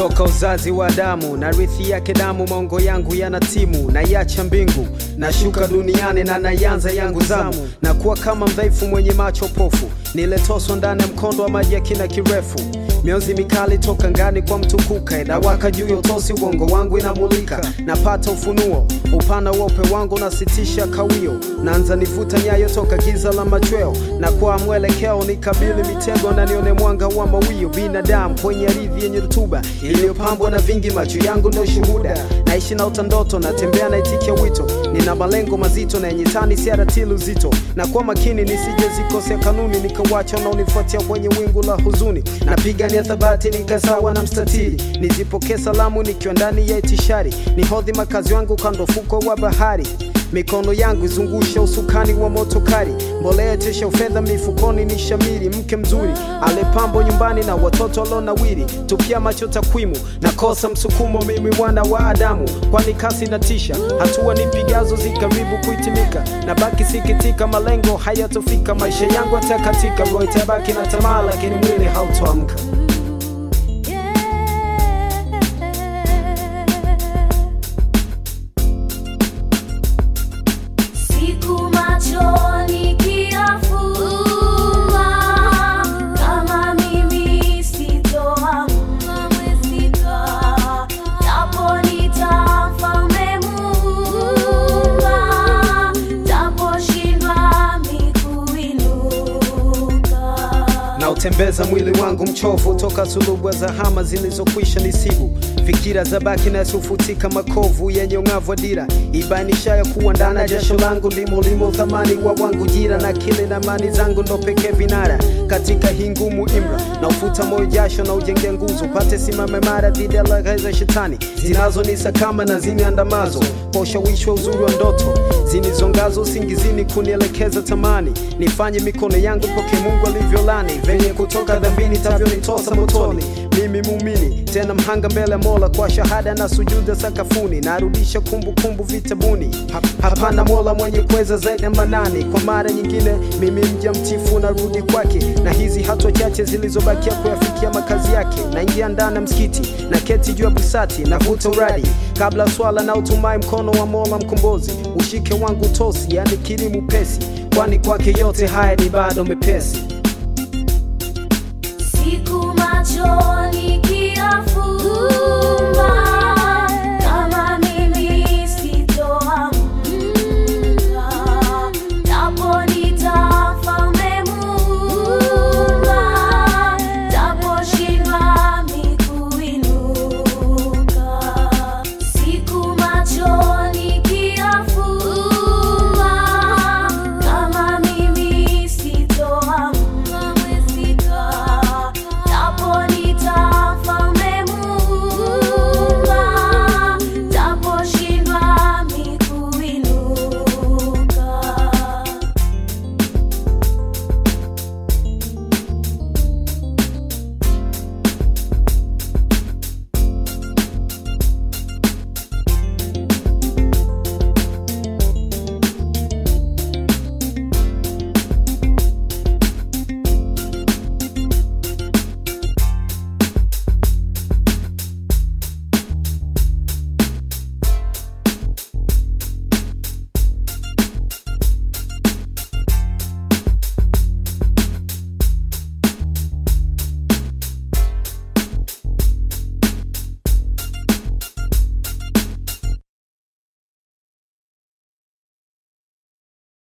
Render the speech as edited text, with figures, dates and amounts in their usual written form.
Toka uzazi wa damu na rithi yake damu, maongo yangu yanatimu na yacha mbingu, nashuka duniani na nayanza yangu zamu, na kuwa kama mdhaifu mwenye macho pofu, niletoswa ndani ya mkondo wa maji ya kina kirefu. Mionzi mikali toka ngani kwa mtukuka, inawaka juu ya utosi, uongo wangu inamulika, napata ufunuo, upana wa upe wangu nasitisha kawio, naanza nivuta nyayo toka giza la machweo, na kwa mwelekeo nikabili mitego na nione mwanga wa mawio. Binadamu kwenye ardhi yenye rutuba iliyopambwa na vingi, macho yangu ndio shuhuda, naishi na utandoto, natembea na itikia wito, nina malengo mazito na yenye tani siaratili uzito, na kwa makini nisije zikosea kanuni, nikawacha na unifuatia kwenye wingu la huzuni, napiga ni thabati nikasawa na mstatili, nizipokee salamu nikiwa ndani ya itishari, nihodhi makazi wangu kando fuko wa bahari, mikono yangu izungusha usukani wa motokari, mbolea tesha ufedha mifukoni ni shamiri, mke mzuri alepambo nyumbani na watoto alonawiri, tupia macho takwimu nakosa msukumo mimi mwana wa Adamu, kwani kasi natisha hatua nipigazo zikaribu kuitimika, na baki sikitika malengo hayatofika, maisha yangu atakatika, roho itabaki na tamaa lakini mwili hautoamka. Tembeza mwili wangu mchovu toka sulubu za hama zilizokwisha nisibu, fikira za baki na sufutika makovu yenye ungavu wa dira, ibainisha ya kuwa ndana jasho langu limo thamani wa wangu jira, na kile na mani zangu ndo pekee vinara katika hii ngumu imra, na ufuta moyo jasho na ujenge nguzo, pate simame mara dhidi ya laghai za shetani zinazo nisakama na ziniandamazo, kwa ushawishi wa uzuri wa ndoto zinizongazo singizini kunielekeza tamani, nifanye mikono yangu poke Mungu alivyolani, venye kutoka dhambini tavyo nitosa motoni, mimi muumini tena mhanga mbele Mola, kwa shahada na sujuda sakafuni, narudisha kumbukumbu vitabuni, hapana Mola mwenye kuweza zaidi ya manani, kwa mara nyingine mimi mja mtifu narudi kwake, na hizi hatua chache zilizobakia kuyafikia makazi yake, naingia ndani msikiti na keti juu ya busati, navuta uradi kabla swala na utumai mkono wa Mola mkombozi, ushike wangu tosi yani kirimu pesi, kwani kwake yote haya ni bado mepesi. Siku macho